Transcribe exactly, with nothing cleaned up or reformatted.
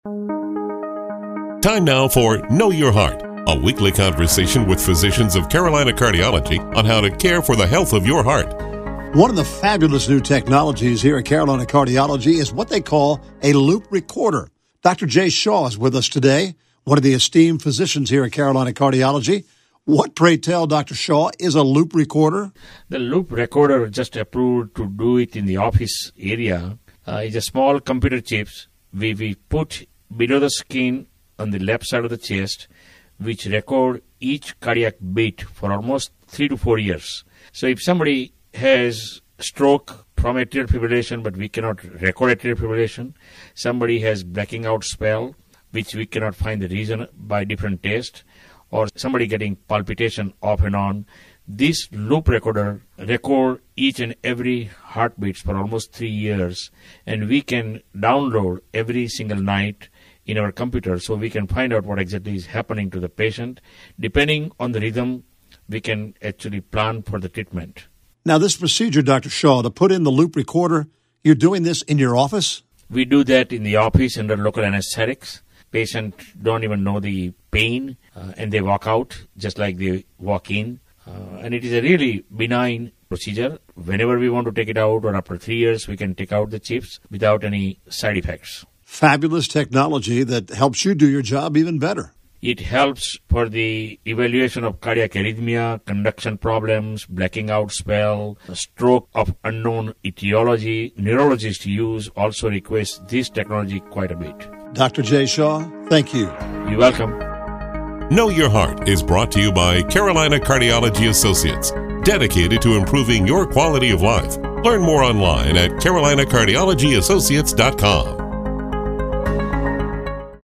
Time now for Know Your Heart, a weekly conversation with physicians of Carolina Cardiology on how to care for the health of your heart. One of the fabulous new technologies here at Carolina Cardiology is what they call a loop recorder. Doctor Jay Shaw is with us today, one of the esteemed physicians here at Carolina Cardiology. What, pray tell, Doctor Shaw, is a loop recorder? The loop recorder, just approved to do it in the office area, uh, is a small computer chips we, we put below the skin on the left side of the chest, which record each cardiac beat for almost three to four years. So if somebody has stroke from atrial fibrillation, but we cannot record atrial fibrillation, somebody has blacking out spell, which we cannot find the reason by different tests, or somebody getting palpitation off and on, this loop recorder record each and every heartbeats for almost three years, and we can download every single night in our computer, so we can find out what exactly is happening to the patient. Depending on the rhythm, we can actually plan for the treatment. Now, this procedure, Doctor Shaw, to put in the loop recorder, you're doing this in your office? We do that in the office under local anesthetics. Patients don't even know the pain, uh, and they walk out just like they walk in. Uh, and it is a really benign procedure. Whenever we want to take it out, or after three years, we can take out the chips without any side effects. Fabulous technology that helps you do your job even better. It helps for the evaluation of cardiac arrhythmia, conduction problems, blacking out spell, stroke of unknown etiology. Neurologists use also request this technology quite a bit. Doctor Jay Shaw, thank you. You're welcome. Know Your Heart is brought to you by Carolina Cardiology Associates, dedicated to improving your quality of life. Learn more online at carolina cardiology associates dot com.